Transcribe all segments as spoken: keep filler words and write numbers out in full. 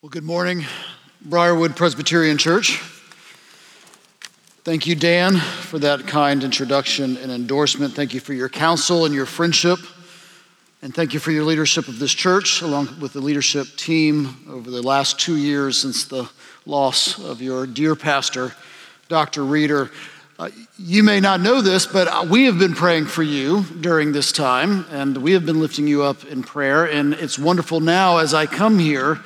Well, good morning, Briarwood Presbyterian Church. Thank you, Dan, for that kind introduction and endorsement. Thank you for your counsel and your friendship. And thank you for your leadership of this church, along with the leadership team over the last two years since the loss of your dear pastor, Doctor Reeder. Uh, you may not know this, but we have been praying for you during this time, and we have been lifting you up in prayer. And it's wonderful now as I come here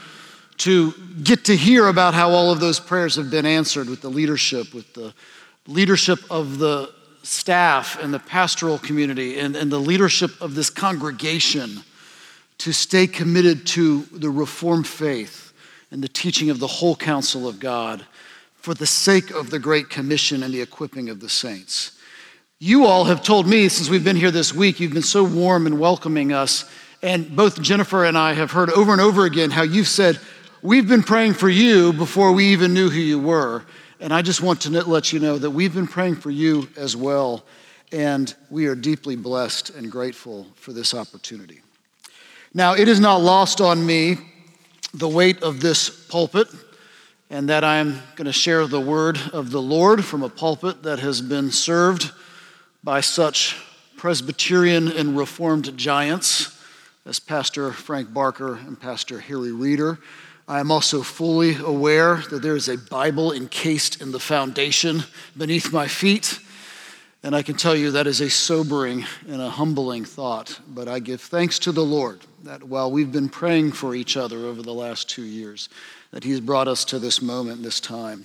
to get to hear about how all of those prayers have been answered with the leadership, with the leadership of the staff and the pastoral community and, and the leadership of this congregation to stay committed to the Reformed faith and the teaching of the whole counsel of God for the sake of the Great Commission and the equipping of the saints. You all have told me since we've been here this week, you've been so warm in welcoming us, and both Jennifer and I have heard over and over again how you've said, we've been praying for you before we even knew who you were. And I just want to let you know that we've been praying for you as well. And we are deeply blessed and grateful for this opportunity. Now, it is not lost on me the weight of this pulpit and that I'm going to share the word of the Lord from a pulpit that has been served by such Presbyterian and Reformed giants as Pastor Frank Barker and Pastor Harry Reeder. I am also fully aware that there is a Bible encased in the foundation beneath my feet, and I can tell you that is a sobering and a humbling thought. But I give thanks to the Lord that while we've been praying for each other over the last two years, that He's brought us to this moment, this time.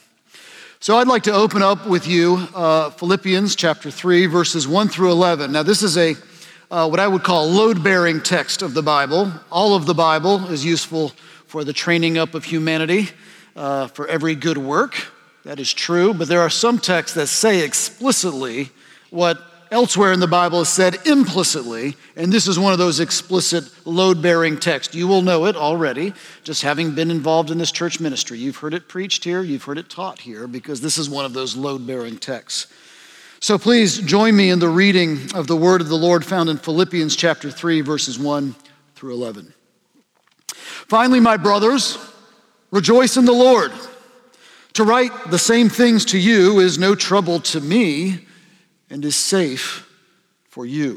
So I'd like to open up with you uh, Philippians chapter three, verses one through eleven. Now this is a uh, what I would call load-bearing text of the Bible. All of the Bible is useful for the training up of humanity, uh, for every good work. That is true, but there are some texts that say explicitly what elsewhere in the Bible is said implicitly, and this is one of those explicit load-bearing texts. You will know it already, just having been involved in this church ministry. You've heard it preached here, you've heard it taught here, because this is one of those load-bearing texts. So please join me in the reading of the word of the Lord found in Philippians chapter three, verses one through eleven. Finally, my brothers, rejoice in the Lord. To write the same things to you is no trouble to me and is safe for you.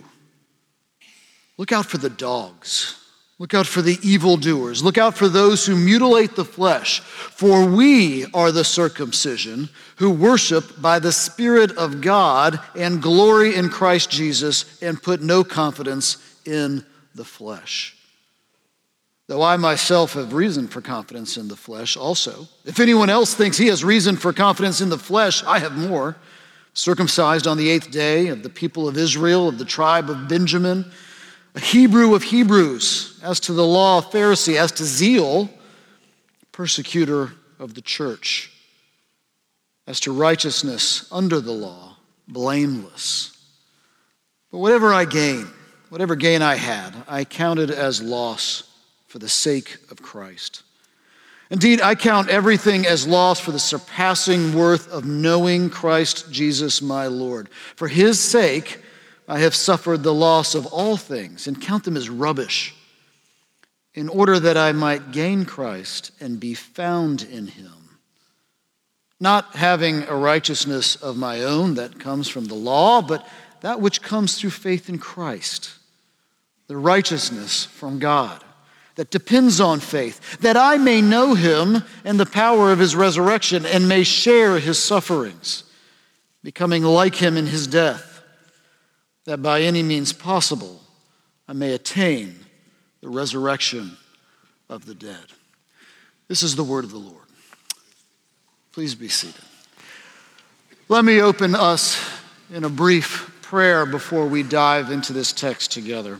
Look out for the dogs. Look out for the evildoers. Look out for those who mutilate the flesh. For we are the circumcision who worship by the Spirit of God and glory in Christ Jesus and put no confidence in the flesh. Though I myself have reason for confidence in the flesh also. If anyone else thinks he has reason for confidence in the flesh, I have more. Circumcised on the eighth day, of the people of Israel, of the tribe of Benjamin, a Hebrew of Hebrews, as to the law, a Pharisee, as to zeal, persecutor of the church, as to righteousness under the law, blameless. But whatever I gain, whatever gain I had, I counted as loss for the sake of Christ. Indeed, I count everything as loss for the surpassing worth of knowing Christ Jesus my Lord. For His sake, I have suffered the loss of all things and count them as rubbish, in order that I might gain Christ and be found in Him, not having a righteousness of my own that comes from the law, but that which comes through faith in Christ, the righteousness from God that depends on faith, that I may know Him and the power of His resurrection and may share His sufferings, becoming like Him in His death, that by any means possible I may attain the resurrection of the dead. This is the word of the Lord. Please be seated. Let me open us in a brief prayer before we dive into this text together.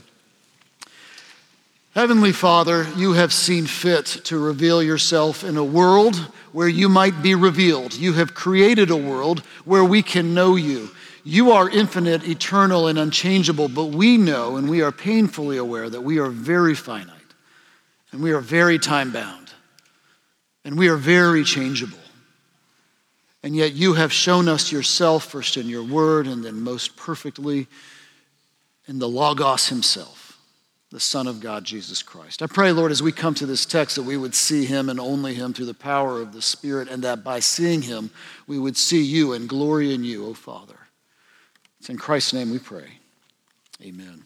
Heavenly Father, you have seen fit to reveal yourself in a world where you might be revealed. You have created a world where we can know you. You are infinite, eternal, and unchangeable, but we know and we are painfully aware that we are very finite and we are very time-bound and we are very changeable. And yet you have shown us yourself first in your word and then most perfectly in the Logos Himself. the Son of God, Jesus Christ. I pray, Lord, as we come to this text that we would see him and only him through the power of the Spirit, and that by seeing him, we would see you and glory in you, O Father. It's in Christ's name we pray. Amen.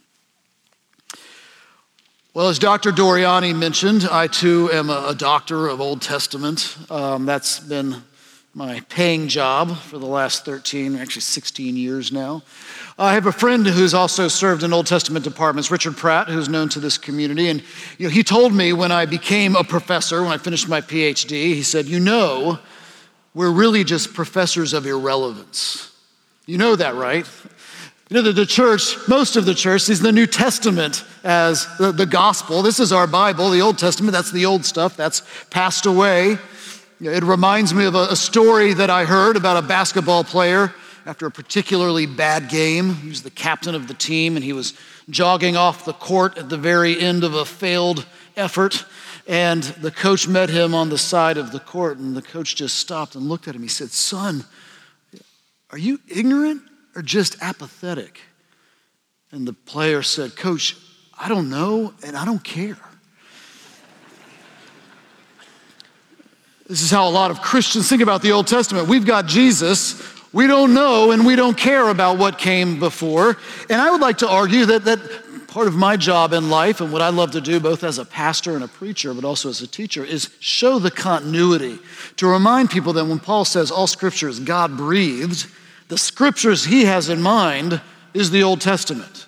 Well, as Doctor Doriani mentioned, I too am a doctor of Old Testament. Um, that's been my paying job for the last thirteen, actually sixteen years now. I have a friend who's also served in Old Testament departments, Richard Pratt, who's known to this community. And you know, he told me when I became a professor, when I finished my P H D, he said, you know, we're really just professors of irrelevance. You know that, right? You know that the church, most of the church, sees the New Testament as the, the gospel. This is our Bible, the Old Testament. That's the old stuff. That's passed away. It reminds me of a, a story that I heard about a basketball player after a particularly bad game. He was the captain of the team, and he was jogging off the court at the very end of a failed effort. And the coach met him on the side of the court, and the coach just stopped and looked at him. He said, "Son, are you ignorant or just apathetic?" And the player said, "Coach, I don't know, and I don't care." This is how a lot of Christians think about the Old Testament. We've got Jesus. We don't know and we don't care about what came before. And I would like to argue that, that part of my job in life and what I love to do both as a pastor and a preacher, but also as a teacher, is show the continuity. To remind people that when Paul says all scripture is God-breathed, the scriptures he has in mind is the Old Testament.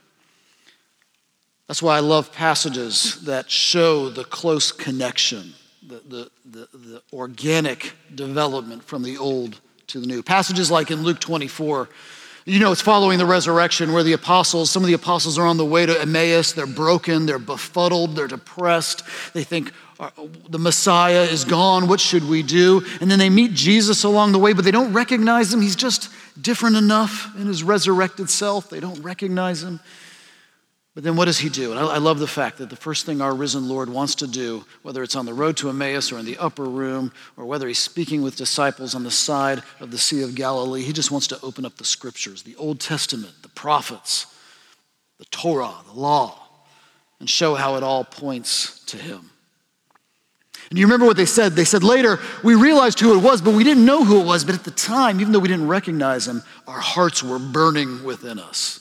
That's why I love passages that show the close connection, the, the, the, the organic development from the old to the new. Passages like in Luke twenty-four, you know, it's following the resurrection where the apostles, some of the apostles are on the way to Emmaus. They're broken, they're befuddled, they're depressed. They think the Messiah is gone. What should we do? And then they meet Jesus along the way, but they don't recognize him. He's just different enough in his resurrected self. They don't recognize him. But then what does he do? And I, I love the fact that the first thing our risen Lord wants to do, whether it's on the road to Emmaus or in the upper room, or whether he's speaking with disciples on the side of the Sea of Galilee, he just wants to open up the scriptures, the Old Testament, the prophets, the Torah, the law, and show how it all points to him. And you remember what they said? They said later, we realized who it was, but we didn't know who it was. But at the time, even though we didn't recognize him, our hearts were burning within us.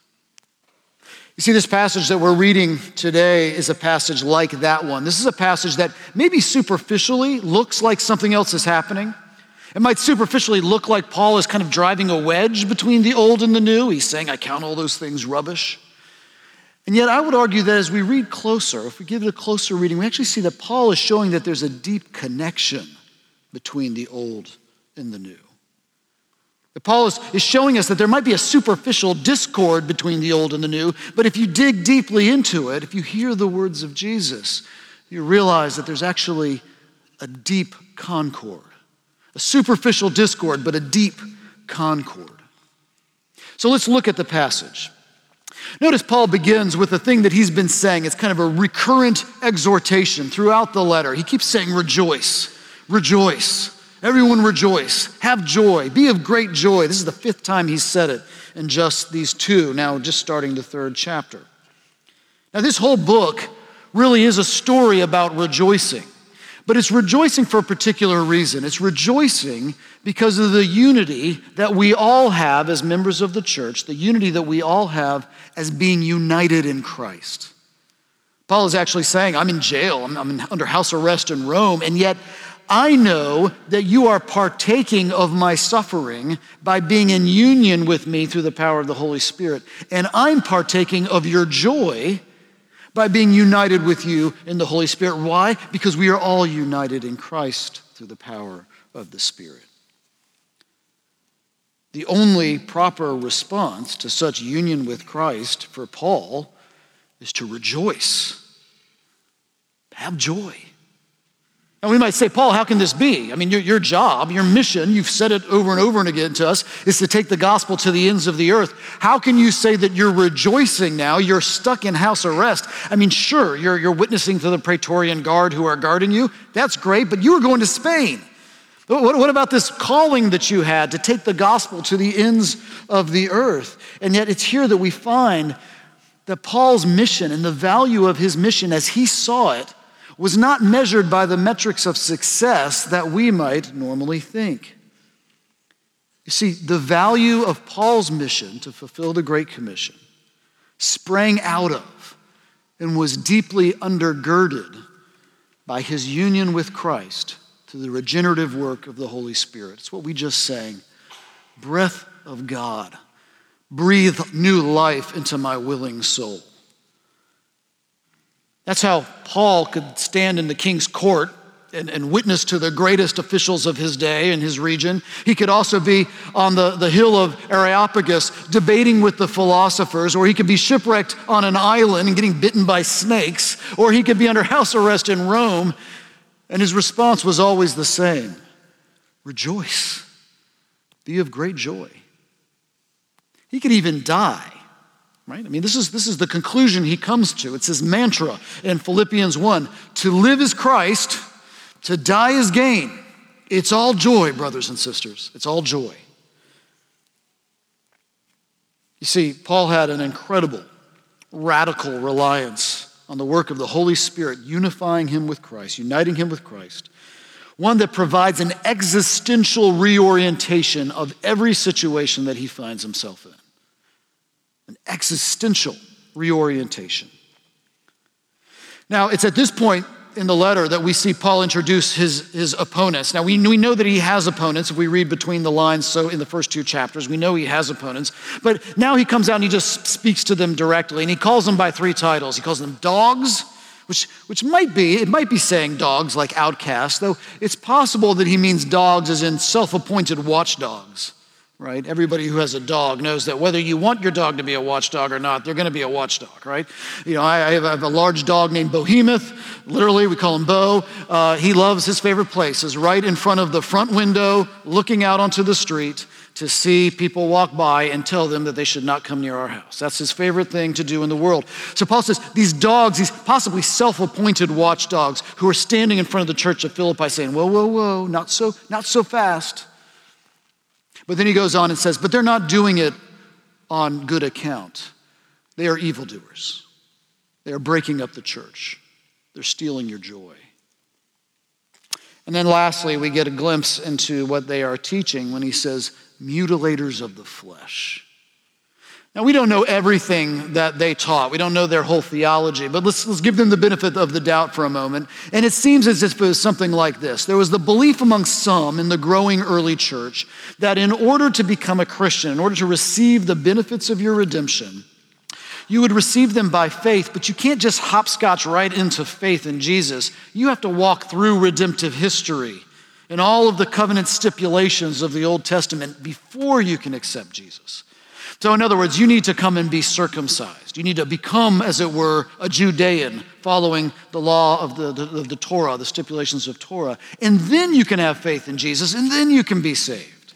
You see, this passage that we're reading today is a passage like that one. This is a passage that maybe superficially looks like something else is happening. It might superficially look like Paul is kind of driving a wedge between the old and the new. He's saying, I count all those things rubbish. And yet I would argue that as we read closer, if we give it a closer reading, we actually see that Paul is showing that there's a deep connection between the old and the new. That Paul is, is showing us that there might be a superficial discord between the old and the new, but if you dig deeply into it, if you hear the words of Jesus, you realize that there's actually a deep concord. A superficial discord, but a deep concord. So let's look at the passage. Notice Paul begins with the thing that he's been saying. It's kind of a recurrent exhortation throughout the letter. He keeps saying, rejoice, rejoice. Everyone rejoice, have joy, be of great joy. This is the fifth time he's said it in just these two, now just starting the third chapter. Now this whole book really is a story about rejoicing, but it's rejoicing for a particular reason. It's rejoicing because of the unity that we all have as members of the church, the unity that we all have as being united in Christ. Paul is actually saying, I'm in jail, I'm, I'm under house arrest in Rome, and yet I know that you are partaking of my suffering by being in union with me through the power of the Holy Spirit. And I'm partaking of your joy by being united with you in the Holy Spirit. Why? Because we are all united in Christ through the power of the Spirit. The only proper response to such union with Christ for Paul is to rejoice, have joy. And we might say, Paul, how can this be? I mean, your, your job, your mission, you've said it over and over and again to us, is to take the gospel to the ends of the earth. How can you say that you're rejoicing now? You're stuck in house arrest. I mean, sure, you're, you're witnessing to the Praetorian Guard who are guarding you. That's great, but you were going to Spain. What, what about this calling that you had to take the gospel to the ends of the earth? And yet it's here that we find that Paul's mission and the value of his mission as he saw it was not measured by the metrics of success that we might normally think. You see, the value of Paul's mission to fulfill the Great Commission sprang out of and was deeply undergirded by his union with Christ through the regenerative work of the Holy Spirit. It's what we just sang. Breath of God, breathe new life into my willing soul. That's how Paul could stand in the king's court and, and witness to the greatest officials of his day and his region. He could also be on the, the hill of Areopagus debating with the philosophers, or he could be shipwrecked on an island and getting bitten by snakes, or he could be under house arrest in Rome, and his response was always the same. Rejoice. Be of great joy. He could even die. Right? I mean, this is, this is the conclusion he comes to. It's his mantra in Philippians one. To live is Christ, to die is gain. It's all joy, brothers and sisters. It's all joy. You see, Paul had an incredible, radical reliance on the work of the Holy Spirit, unifying him with Christ, uniting him with Christ. One that provides an existential reorientation of every situation that he finds himself in. An existential reorientation. Now, it's at this point in the letter that we see Paul introduce his, his opponents. Now, we, we know that he has opponents if we read between the lines, so in the first two chapters, we know he has opponents. But now he comes out and he just speaks to them directly, and he calls them by three titles. He calls them dogs, which, which might be, it might be saying dogs like outcasts, though it's possible that he means dogs as in self-appointed watchdogs. Right? Everybody who has a dog knows that whether you want your dog to be a watchdog or not, they're going to be a watchdog, right? You know, I, I have a large dog named Bohemoth. Literally, we call him Bo. Uh, he loves his favorite place is right in front of the front window, looking out onto the street to see people walk by and tell them that they should not come near our house. That's his favorite thing to do in the world. So Paul says these dogs, these possibly self-appointed watchdogs who are standing in front of the church of Philippi saying, whoa, whoa, whoa, not so, not so fast. But then he goes on and says, but they're not doing it on good account. They are evildoers. They are breaking up the church. They're stealing your joy. And then lastly, we get a glimpse into what they are teaching when he says, mutilators of the flesh. Now, we don't know everything that they taught. We don't know their whole theology, but let's, let's give them the benefit of the doubt for a moment. And it seems as if it was something like this. There was the belief among some in the growing early church that in order to become a Christian, in order to receive the benefits of your redemption, you would receive them by faith, but you can't just hopscotch right into faith in Jesus. You have to walk through redemptive history and all of the covenant stipulations of the Old Testament before you can accept Jesus. So in other words, you need to come and be circumcised. You need to become, as it were, a Judean, following the law of the, the, of the Torah, the stipulations of Torah. And then you can have faith in Jesus, and then you can be saved.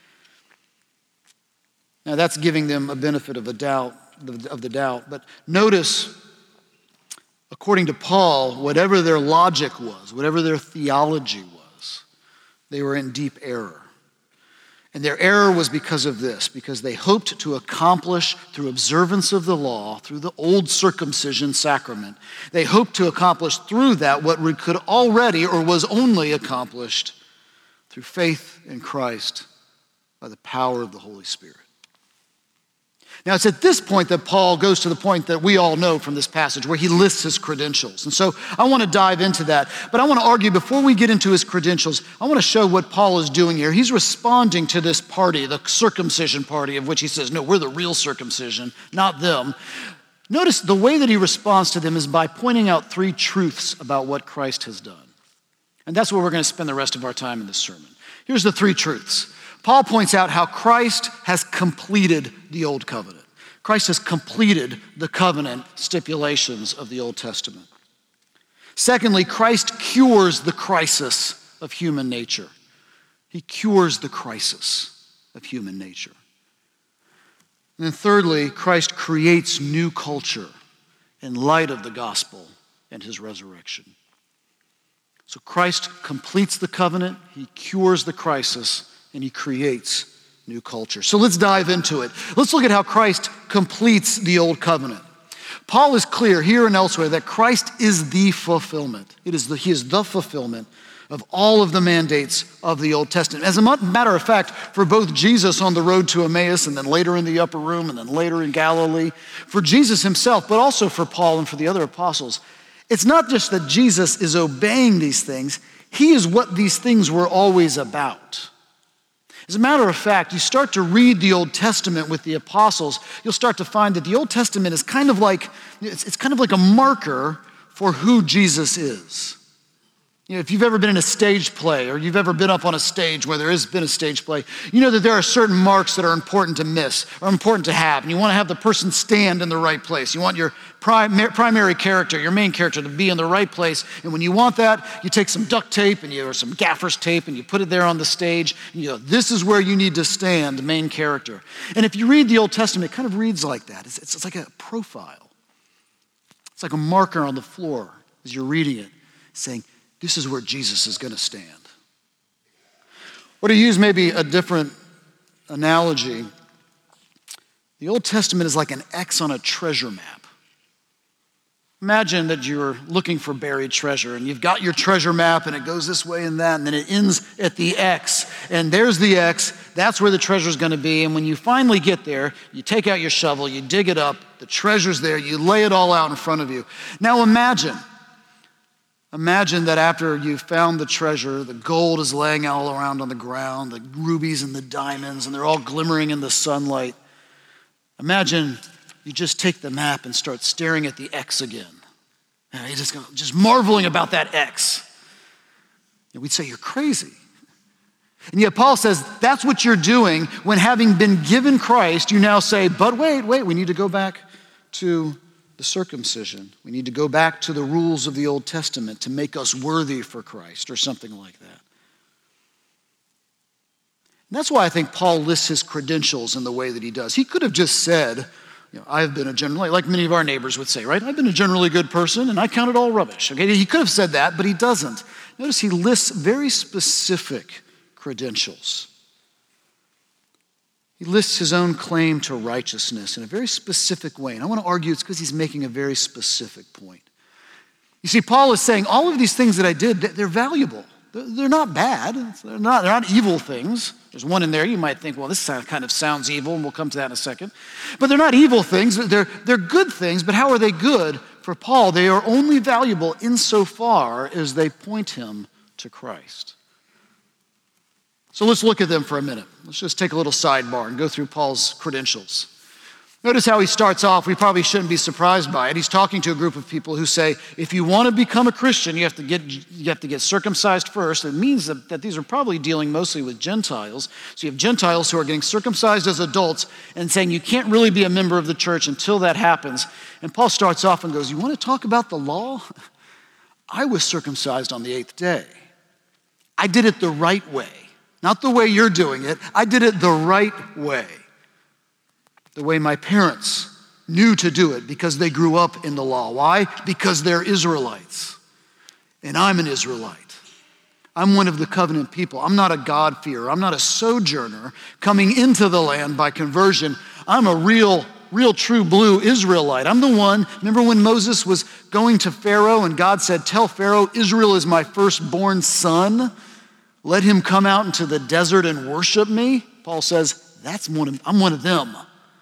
Now that's giving them a benefit of a doubt, of the doubt. But notice, according to Paul, whatever their logic was, whatever their theology was, they were in deep error. And their error was because of this, because they hoped to accomplish through observance of the law, through the old circumcision sacrament, they hoped to accomplish through that what could already or was only accomplished through faith in Christ by the power of the Holy Spirit. Now, it's at this point that Paul goes to the point that we all know from this passage where he lists his credentials. And so I want to dive into that. But I want to argue before we get into his credentials, I want to show what Paul is doing here. He's responding to this party, the circumcision party, of which he says, no, we're the real circumcision, not them. Notice the way that he responds to them is by pointing out three truths about what Christ has done. And that's where we're going to spend the rest of our time in this sermon. Here's the three truths. Paul points out how Christ has completed the old covenant. Christ has completed the covenant stipulations of the Old Testament. Secondly, Christ cures the crisis of human nature. He cures the crisis of human nature. And then thirdly, Christ creates new culture in light of the gospel and his resurrection. So Christ completes the covenant, he cures the crisis, and he creates new culture. So let's dive into it. Let's look at how Christ completes the old covenant. Paul is clear here and elsewhere that Christ is the fulfillment. It is the, he is the fulfillment of all of the mandates of the Old Testament. As a matter of fact, for both Jesus on the road to Emmaus and then later in the upper room and then later in Galilee, for Jesus himself, but also for Paul and for the other apostles, it's not just that Jesus is obeying these things, he is what these things were always about. As a matter of fact, you start to read the Old Testament with the apostles, you'll start to find that the Old Testament is kind of like, it's, it's kind of like a marker for who Jesus is. You know, if you've ever been in a stage play or you've ever been up on a stage where there has been a stage play, you know that there are certain marks that are important to miss or important to have. And you want to have the person stand in the right place. You want your prim- primary character, your main character, to be in the right place. And when you want that, you take some duct tape and you, or some gaffer's tape and you put it there on the stage. And you go, this is where you need to stand, the main character. And if you read the Old Testament, it kind of reads like that. It's, it's, it's like a profile. It's like a marker on the floor as you're reading it, saying, this is where Jesus is going to stand. Or to use maybe a different analogy, the Old Testament is like an X on a treasure map. Imagine that you're looking for buried treasure and you've got your treasure map and it goes this way and that and then it ends at the X and there's the X, that's where the treasure is going to be. And when you finally get there, you take out your shovel, you dig it up, the treasure's there, you lay it all out in front of you. Now imagine, Imagine that after you've found the treasure, the gold is laying all around on the ground, the rubies and the diamonds, and they're all glimmering in the sunlight. Imagine you just take the map and start staring at the X again. And you just, just marveling about that X. And we'd say, you're crazy. And yet Paul says, that's what you're doing when having been given Christ, you now say, but wait, wait, we need to go back to the circumcision. We need to go back to the rules of the Old Testament to make us worthy for Christ or something like that. And that's why I think Paul lists his credentials in the way that he does. He could have just said, you know, I've been a generally, like many of our neighbors would say, right? I've been a generally good person and I count it all rubbish. Okay, he could have said that, but he doesn't. Notice he lists very specific credentials. He lists his own claim to righteousness in a very specific way. And I want to argue it's because he's making a very specific point. You see, Paul is saying all of these things that I did, they're valuable. They're not bad. They're not, they're not evil things. There's one in there you might think, well, this kind of sounds evil, and we'll come to that in a second. But they're not evil things. They're, they're good things, but how are they good? For Paul, they are only valuable insofar as they point him to Christ. So let's look at them for a minute. Let's just take a little sidebar and go through Paul's credentials. Notice how he starts off. We probably shouldn't be surprised by it. He's talking to a group of people who say, if you want to become a Christian, you have to get, you have to get circumcised first. It means that, that these are probably dealing mostly with Gentiles. So you have Gentiles who are getting circumcised as adults and saying you can't really be a member of the church until that happens. And Paul starts off and goes, you want to talk about the law? I was circumcised on the eighth day. I did it the right way. Not the way you're doing it. I did it the right way. The way my parents knew to do it because they grew up in the law. Why? Because they're Israelites. And I'm an Israelite. I'm one of the covenant people. I'm not a God-fearer. I'm not a sojourner coming into the land by conversion. I'm a real, real true blue Israelite. I'm the one, remember when Moses was going to Pharaoh and God said, tell Pharaoh, Israel is my firstborn son. Let him come out into the desert and worship me. Paul says, that's one of, I'm one of them.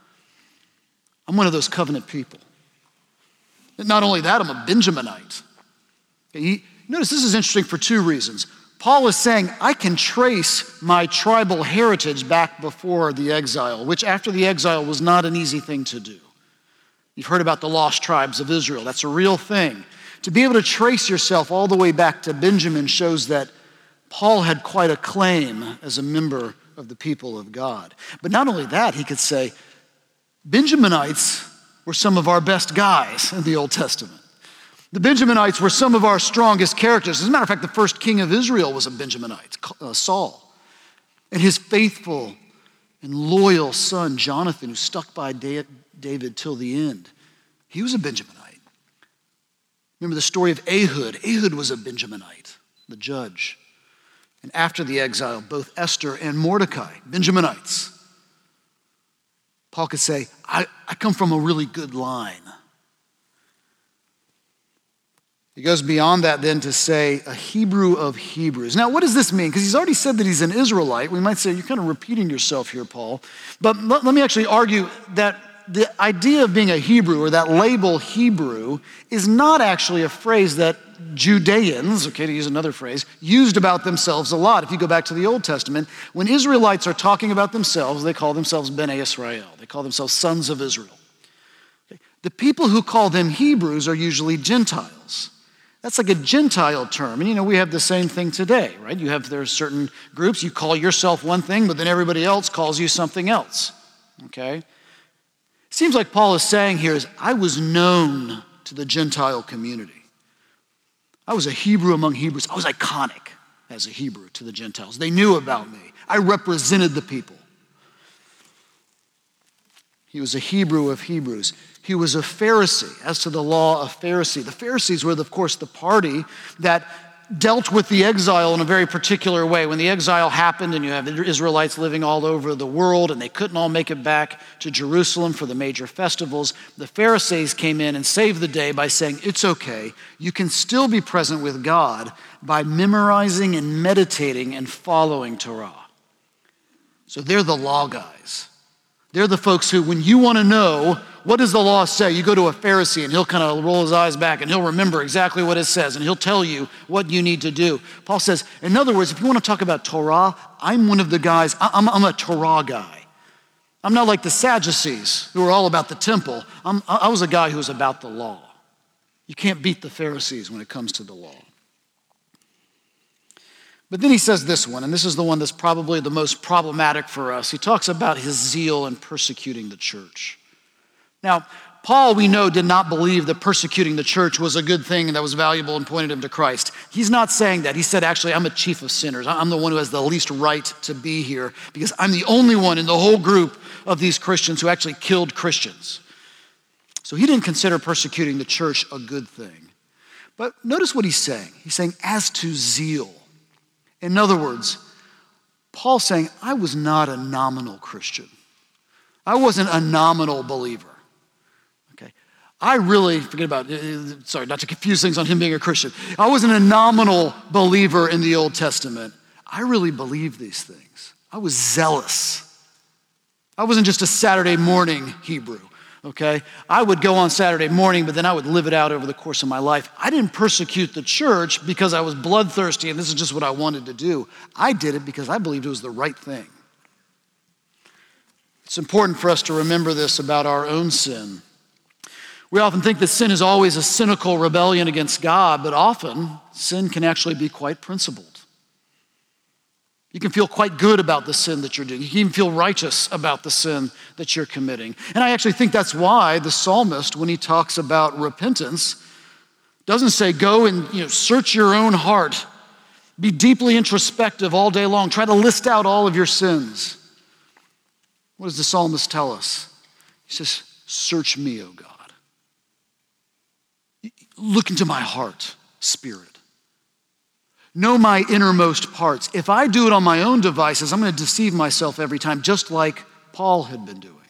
I'm one of those covenant people. And not only that, I'm a Benjaminite. He, notice this is interesting for two reasons. Paul is saying, I can trace my tribal heritage back before the exile, which after the exile was not an easy thing to do. You've heard about the lost tribes of Israel. That's a real thing. To be able to trace yourself all the way back to Benjamin shows that Paul had quite a claim as a member of the people of God. But not only that, he could say, Benjaminites were some of our best guys in the Old Testament. The Benjaminites were some of our strongest characters. As a matter of fact, the first king of Israel was a Benjaminite, uh, Saul. And his faithful and loyal son, Jonathan, who stuck by David till the end, he was a Benjaminite. Remember the story of Ehud. Ehud was a Benjaminite, the judge. And after the exile, both Esther and Mordecai, Benjaminites. Paul could say, I, I come from a really good line. He goes beyond that then to say a Hebrew of Hebrews. Now, what does this mean? Because he's already said that he's an Israelite. We might say, you're kind of repeating yourself here, Paul. But let, let me actually argue that the idea of being a Hebrew, or that label Hebrew, is not actually a phrase that Judeans, okay, to use another phrase, used about themselves a lot. If you go back to the Old Testament, when Israelites are talking about themselves, they call themselves Bnei Israel. They call themselves sons of Israel. Okay. The people who call them Hebrews are usually Gentiles. That's like a Gentile term. And you know, we have the same thing today, right? You have, there are certain groups, you call yourself one thing, but then everybody else calls you something else, okay? Seems like Paul is saying here is, I was known to the Gentile community. I was a Hebrew among Hebrews. I was iconic as a Hebrew to the Gentiles. They knew about me. I represented the people. He was a Hebrew of Hebrews. He was a Pharisee. As to the law, a Pharisee. The Pharisees were, of course, the party that dealt with the exile in a very particular way. When the exile happened and you have the Israelites living all over the world and they couldn't all make it back to Jerusalem for the major festivals, the Pharisees came in and saved the day by saying, it's okay, you can still be present with God by memorizing and meditating and following Torah. So they're the law guys. They're the folks who, when you want to know, what does the law say? You go to a Pharisee and he'll kind of roll his eyes back and he'll remember exactly what it says and he'll tell you what you need to do. Paul says, in other words, if you want to talk about Torah, I'm one of the guys, I'm, I'm a Torah guy. I'm not like the Sadducees who are all about the temple. I'm, I was a guy who was about the law. You can't beat the Pharisees when it comes to the law. But then he says this one, and this is the one that's probably the most problematic for us. He talks about his zeal in persecuting the church. Now, Paul, we know, did not believe that persecuting the church was a good thing and that was valuable and pointed him to Christ. He's not saying that. He said, actually, I'm a chief of sinners. I'm the one who has the least right to be here because I'm the only one in the whole group of these Christians who actually killed Christians. So he didn't consider persecuting the church a good thing. But notice what he's saying. He's saying, as to zeal. In other words, Paul's saying, I was not a nominal Christian. I wasn't a nominal believer. Okay, I really, forget about, sorry, not to confuse things on him being a Christian. I wasn't a nominal believer in the Old Testament. I really believed these things. I was zealous. I wasn't just a Saturday morning Hebrew. Okay, I would go on Saturday morning, but then I would live it out over the course of my life. I didn't persecute the church because I was bloodthirsty and this is just what I wanted to do. I did it because I believed it was the right thing. It's important for us to remember this about our own sin. We often think that sin is always a cynical rebellion against God, but often sin can actually be quite principled. You can feel quite good about the sin that you're doing. You can even feel righteous about the sin that you're committing. And I actually think that's why the psalmist, when he talks about repentance, doesn't say go and you know search your own heart. Be deeply introspective all day long. Try to list out all of your sins. What does the psalmist tell us? He says, search me, O God. Look into my heart, Spirit. Know my innermost parts. If I do it on my own devices, I'm going to deceive myself every time, just like Paul had been doing.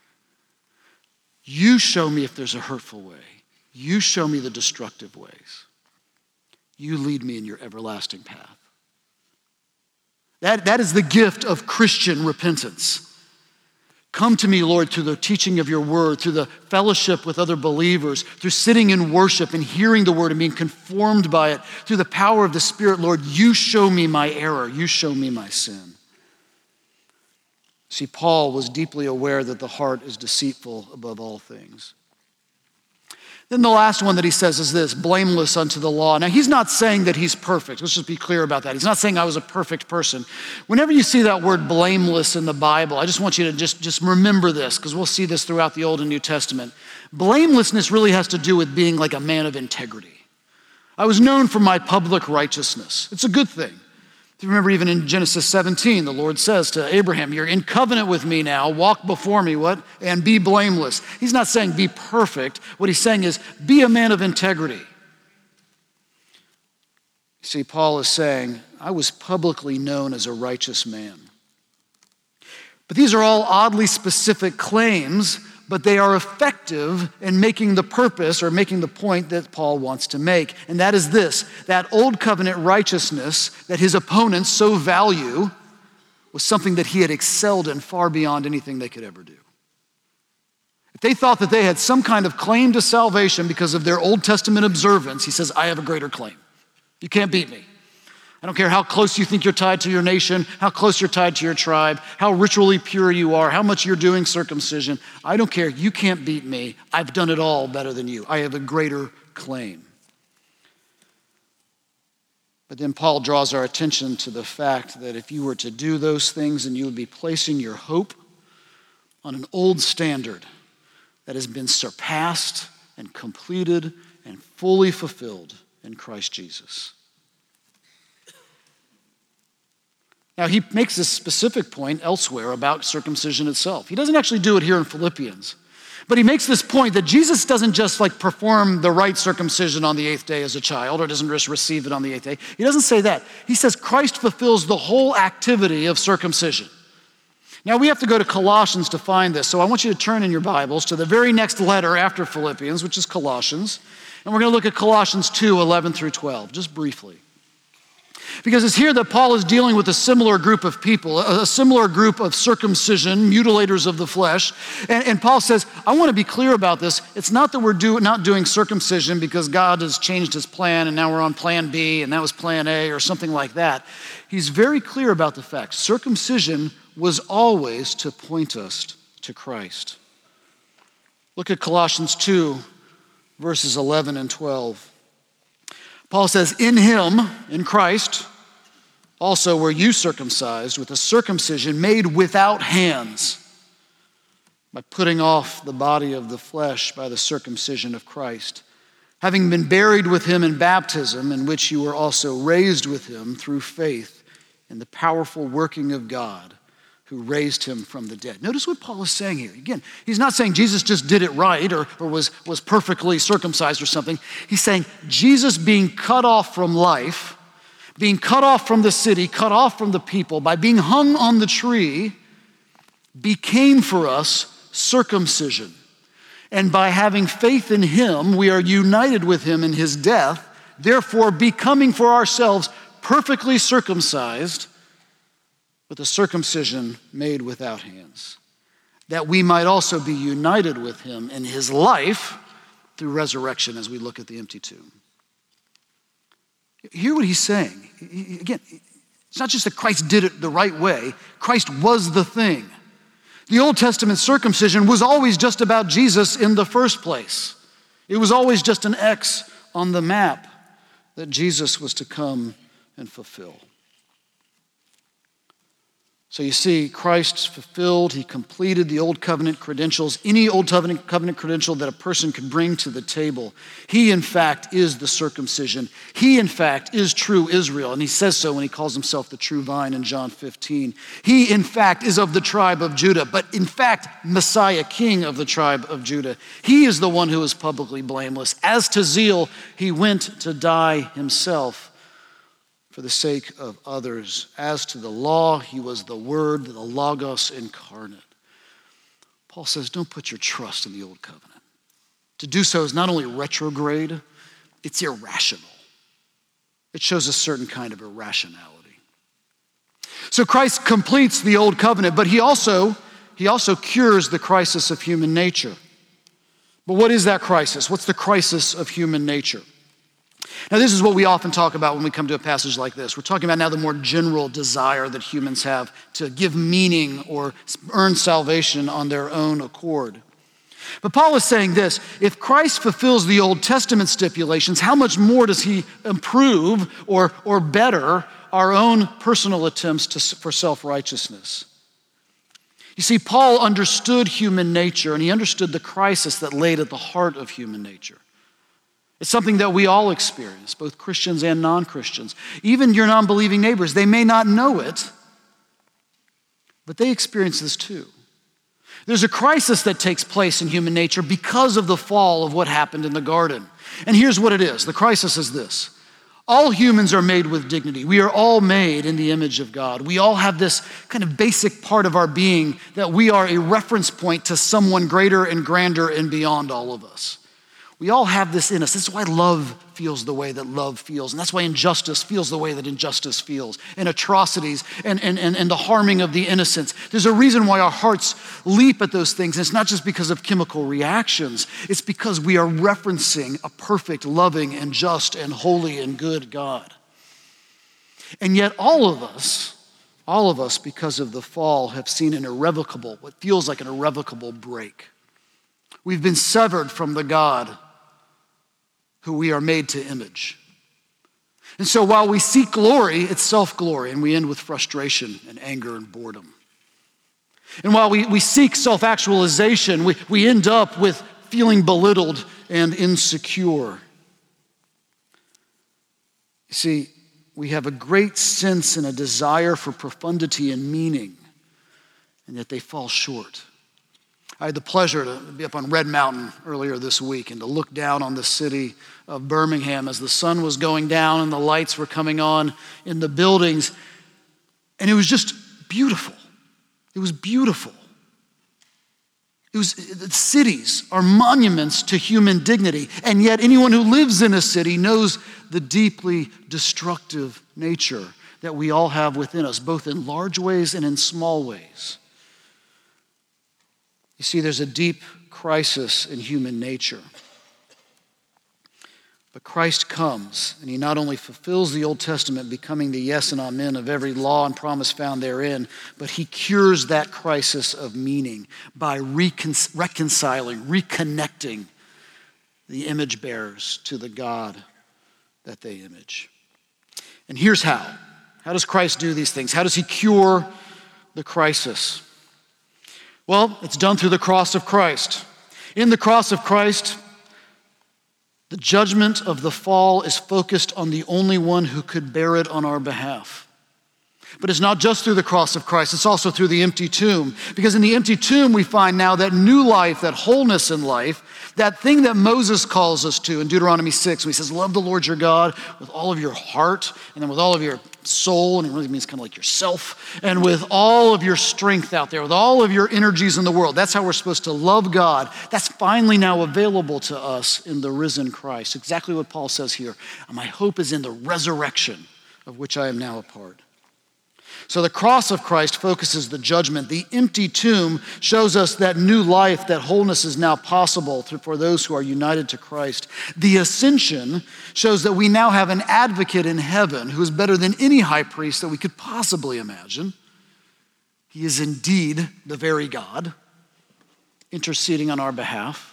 You show me if there's a hurtful way. You show me the destructive ways. You lead me in your everlasting path. That, that is the gift of Christian repentance. Come to me, Lord, through the teaching of your word, through the fellowship with other believers, through sitting in worship and hearing the word and being conformed by it, through the power of the Spirit, Lord, you show me my error. You show me my sin. See, Paul was deeply aware that the heart is deceitful above all things. Then the last one that he says is this, blameless unto the law. Now, he's not saying that he's perfect. Let's just be clear about that. He's not saying I was a perfect person. Whenever you see that word blameless in the Bible, I just want you to just, just remember this, because we'll see this throughout the Old and New Testament. Blamelessness really has to do with being like a man of integrity. I was known for my public righteousness. It's a good thing. If you remember, even in Genesis seventeen, the Lord says to Abraham, you're in covenant with me now, walk before me, what? And be blameless. He's not saying be perfect. What he's saying is be a man of integrity. See, Paul is saying, I was publicly known as a righteous man. But these are all oddly specific claims, but they are effective in making the purpose or making the point that Paul wants to make. And that is this, that old covenant righteousness that his opponents so value was something that he had excelled in far beyond anything they could ever do. If they thought that they had some kind of claim to salvation because of their Old Testament observance, he says, I have a greater claim. You can't beat me. I don't care how close you think you're tied to your nation, how close you're tied to your tribe, how ritually pure you are, how much you're doing circumcision. I don't care. You can't beat me. I've done it all better than you. I have a greater claim. But then Paul draws our attention to the fact that if you were to do those things, then you would be placing your hope on an old standard that has been surpassed and completed and fully fulfilled in Christ Jesus. Now, he makes this specific point elsewhere about circumcision itself. He doesn't actually do it here in Philippians, but he makes this point that Jesus doesn't just like perform the right circumcision on the eighth day as a child or doesn't just receive it on the eighth day. He doesn't say that. He says Christ fulfills the whole activity of circumcision. Now, we have to go to Colossians to find this, so I want you to turn in your Bibles to the very next letter after Philippians, which is Colossians, and we're going to look at Colossians two, eleven through twelve, just briefly. Because it's here that Paul is dealing with a similar group of people, a similar group of circumcision, mutilators of the flesh. And, and Paul says, I want to be clear about this. It's not that we're do, not doing circumcision because God has changed his plan and now we're on plan B and that was plan A or something like that. He's very clear about the fact. Circumcision was always to point us to Christ. Look at Colossians two, verses eleven and twelve. Paul says, in him, in Christ, also were you circumcised with a circumcision made without hands, by putting off the body of the flesh by the circumcision of Christ, having been buried with him in baptism, in which you were also raised with him through faith in the powerful working of God, who raised him from the dead. Notice what Paul is saying here. Again, he's not saying Jesus just did it right or, or was, was perfectly circumcised or something. He's saying Jesus being cut off from life, being cut off from the city, cut off from the people, by being hung on the tree, became for us circumcision. And by having faith in him, we are united with him in his death, therefore becoming for ourselves perfectly circumcised, with a circumcision made without hands, that we might also be united with him in his life through resurrection as we look at the empty tomb. Hear what he's saying. Again, it's not just that Christ did it the right way. Christ was the thing. The Old Testament circumcision was always just about Jesus in the first place. It was always just an X on the map that Jesus was to come and fulfill. So you see, Christ fulfilled, he completed the old covenant credentials, any old covenant, covenant credential that a person could bring to the table. He, in fact, is the circumcision. He, in fact, is true Israel. And he says so when he calls himself the true vine in John fifteen. He, in fact, is of the tribe of Judah, but in fact, Messiah, king of the tribe of Judah. He is the one who is publicly blameless. As to zeal, he went to die himself for the sake of others. As to the law, he was the Word, the Logos incarnate. Paul says, don't put your trust in the old covenant. To do so is not only retrograde, it's irrational. It shows a certain kind of irrationality. So Christ completes the old covenant, but he also, he also cures the crisis of human nature. But what is that crisis? What's the crisis of human nature? Now, this is what we often talk about when we come to a passage like this. We're talking about now the more general desire that humans have to give meaning or earn salvation on their own accord. But Paul is saying this: if Christ fulfills the Old Testament stipulations, how much more does he improve or, or better our own personal attempts to, for self-righteousness? You see, Paul understood human nature, and he understood the crisis that laid at the heart of human nature. It's something that we all experience, both Christians and non-Christians. Even your non-believing neighbors, they may not know it, but they experience this too. There's a crisis that takes place in human nature because of the fall of what happened in the garden. And here's what it is. The crisis is this: All humans are made with dignity. We are all made in the image of God. We all have this kind of basic part of our being that we are a reference point to someone greater and grander and beyond all of us. We all have this in us. This is why love feels the way that love feels. And that's why injustice feels the way that injustice feels. And atrocities and, and, and, and the harming of the innocents. There's a reason why our hearts leap at those things. And it's not just because of chemical reactions. It's because we are referencing a perfect, loving, and just, and holy, and good God. And yet all of us, all of us, because of the fall, have seen an irrevocable, what feels like an irrevocable break. We've been severed from the God who we are made to image. And so while we seek glory, it's self-glory, and we end with frustration and anger and boredom. And while we, we seek self-actualization, we, we end up with feeling belittled and insecure. You see, we have a great sense and a desire for profundity and meaning, and yet they fall short. I had the pleasure to be up on Red Mountain earlier this week and to look down on the city of Birmingham as the sun was going down and the lights were coming on in the buildings. And it was just beautiful. It was beautiful. It was, the cities are monuments to human dignity. And yet anyone who lives in a city knows the deeply destructive nature that we all have within us, both in large ways and in small ways. You see, there's a deep crisis in human nature. But Christ comes, and he not only fulfills the Old Testament, becoming the yes and amen of every law and promise found therein, but he cures that crisis of meaning by recon- reconciling, reconnecting the image bearers to the God that they image. And here's how. How does Christ do these things? How does he cure the crisis? Well, it's done through the cross of Christ. In the cross of Christ, the judgment of the fall is focused on the only one who could bear it on our behalf. But it's not just through the cross of Christ, it's also through the empty tomb. Because in the empty tomb, we find now that new life, that wholeness in life, that thing that Moses calls us to in Deuteronomy six, when he says, love the Lord your God with all of your heart, and then with all of your soul, and it really means kind of like yourself, and with all of your strength out there, with all of your energies in the world. That's how we're supposed to love God. That's finally now available to us in the risen Christ. Exactly what Paul says here. My hope is in the resurrection of which I am now a part. So the cross of Christ focuses the judgment. The empty tomb shows us that new life, that wholeness is now possible for those who are united to Christ. The ascension shows that we now have an advocate in heaven who is better than any high priest that we could possibly imagine. He is indeed the very God, interceding on our behalf.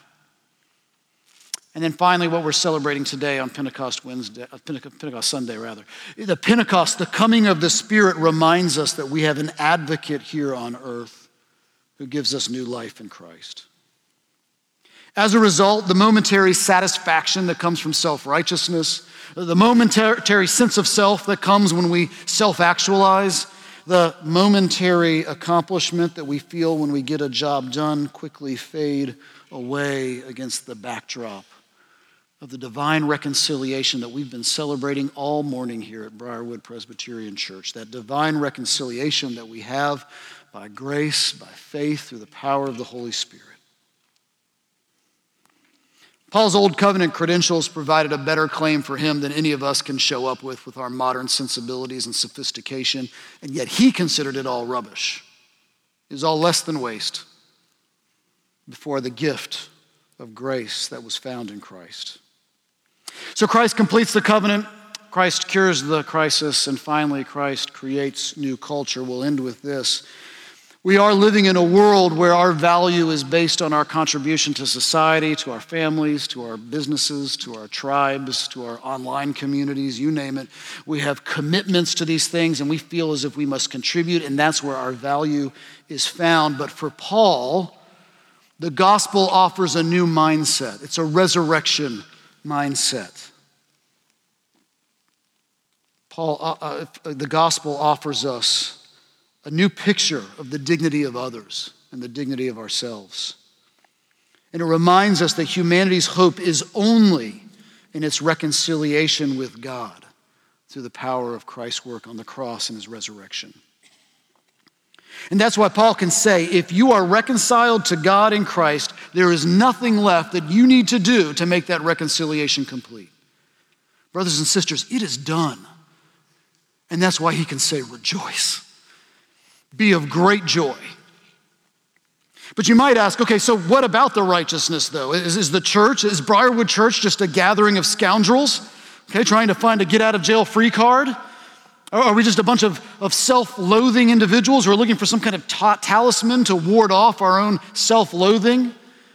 And then finally, what we're celebrating today on Pentecost Wednesday, uh, Pentecost Sunday rather, the Pentecost, the coming of the Spirit reminds us that we have an advocate here on earth who gives us new life in Christ. As a result, the momentary satisfaction that comes from self-righteousness, the momentary sense of self that comes when we self-actualize, the momentary accomplishment that we feel when we get a job done quickly fade away against the backdrop of the divine reconciliation that we've been celebrating all morning here at Briarwood Presbyterian Church. That divine reconciliation that we have by grace, by faith, through the power of the Holy Spirit. Paul's Old Covenant credentials provided a better claim for him than any of us can show up with with our modern sensibilities and sophistication, and yet he considered it all rubbish. It was all less than waste before the gift of grace that was found in Christ. So Christ completes the covenant, Christ cures the crisis, and finally Christ creates new culture. We'll end with this. We are living in a world where our value is based on our contribution to society, to our families, to our businesses, to our tribes, to our online communities, you name it. We have commitments to these things and we feel as if we must contribute, and that's where our value is found. But for Paul, the gospel offers a new mindset. It's a resurrection mindset. Paul, uh, uh, the gospel offers us a new picture of the dignity of others and the dignity of ourselves. And it reminds us that humanity's hope is only in its reconciliation with God. through the power of Christ's work on the cross and his resurrection. And that's why Paul can say, if you are reconciled to God in Christ, there is nothing left that you need to do to make that reconciliation complete. Brothers and sisters, it is done. And that's why he can say, rejoice. Be of great joy. But you might ask, okay, so what about the righteousness though? Is, is the church, is Briarwood Church just a gathering of scoundrels, okay, trying to find a get out of jail free card? Or are we just a bunch of, of self-loathing individuals who are looking for some kind of ta- talisman to ward off our own self-loathing?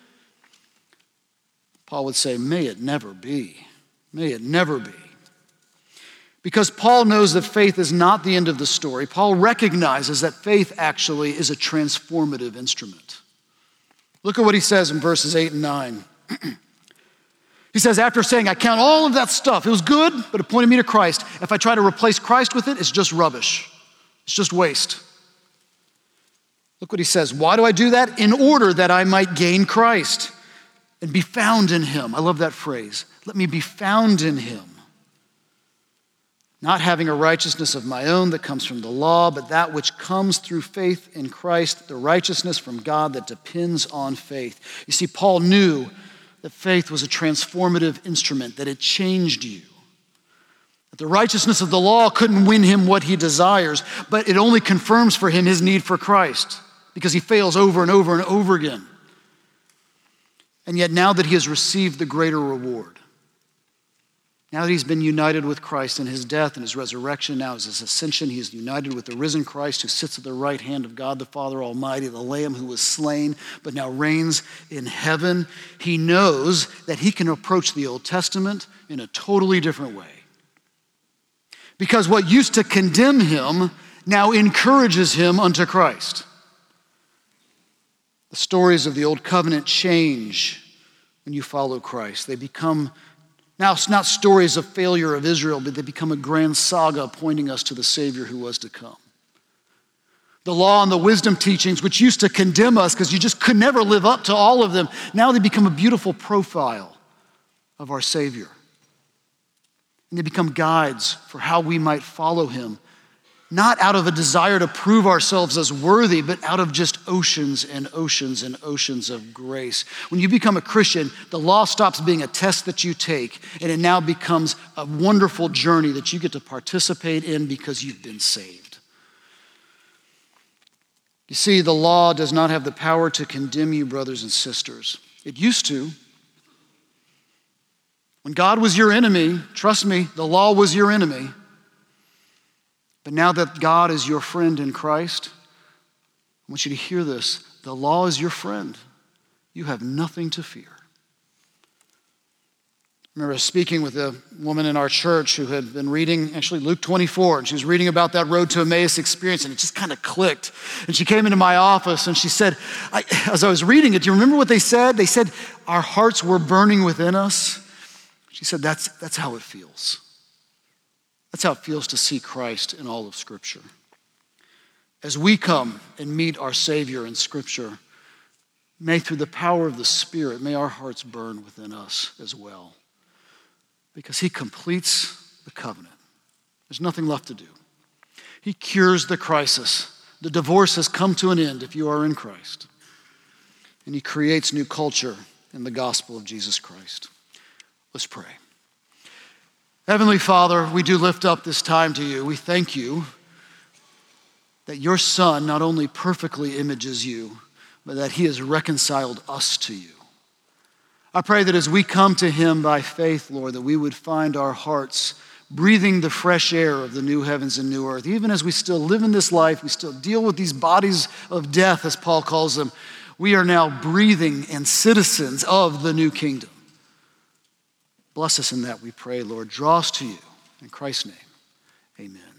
Paul would say, may it never be. May it never be. Because Paul knows that faith is not the end of the story. Paul recognizes that faith actually is a transformative instrument. Look at what he says in verses eight and nine. He says, after saying, I count all of that stuff, it was good, but it pointed me to Christ. If I try to replace Christ with it, it's just rubbish. It's just waste. Look what he says. Why do I do that? In order that I might gain Christ and be found in him. I love that phrase. Let me be found in him. Not having a righteousness of my own that comes from the law, but that which comes through faith in Christ, the righteousness from God that depends on faith. You see, Paul knew that faith was a transformative instrument, that it changed you. That the righteousness of the law couldn't win him what he desires, but it only confirms for him his need for Christ because he fails over and over and over again. And yet now that he has received the greater reward, now that he's been united with Christ in his death and his resurrection, now his ascension, he is united with the risen Christ who sits at the right hand of God the Father Almighty, the Lamb who was slain but now reigns in heaven. He knows that he can approach the Old Testament in a totally different way. Because what used to condemn him now encourages him unto Christ. The stories of the Old Covenant change when you follow Christ. They become Now, it's not stories of failure of Israel, but they become a grand saga pointing us to the Savior who was to come. The law and the wisdom teachings, which used to condemn us because you just could never live up to all of them, now they become a beautiful profile of our Savior. And they become guides for how we might follow him, not out of a desire to prove ourselves as worthy, but out of just oceans and oceans and oceans of grace. When you become a Christian, the law stops being a test that you take, and it now becomes a wonderful journey that you get to participate in because you've been saved. You see, the law does not have the power to condemn you, brothers and sisters. It used to. When God was your enemy, trust me, the law was your enemy. But now that God is your friend in Christ, I want you to hear this. The law is your friend. You have nothing to fear. I remember speaking with a woman in our church who had been reading actually Luke twenty-four, and she was reading about that road to Emmaus experience, and it just kind of clicked. And she came into my office and she said, I, as I was reading it, do you remember what they said? They said, our hearts were burning within us. She said, that's, that's how it feels. That's how it feels to see Christ in all of Scripture. As we come and meet our Savior in Scripture, may through the power of the Spirit, may our hearts burn within us as well. Because he completes the covenant. There's nothing left to do. He cures the crisis. The divorce has come to an end if you are in Christ. And he creates new culture in the gospel of Jesus Christ. Let's pray. Heavenly Father, we do lift up this time to you. We thank you that your Son not only perfectly images you, but that he has reconciled us to you. I pray that as we come to him by faith, Lord, that we would find our hearts breathing the fresh air of the new heavens and new earth. Even as we still live in this life, we still deal with these bodies of death, as Paul calls them, we are now breathing and citizens of the new kingdom. Bless us in that, we pray, Lord. Draw us to you. In Christ's name, amen.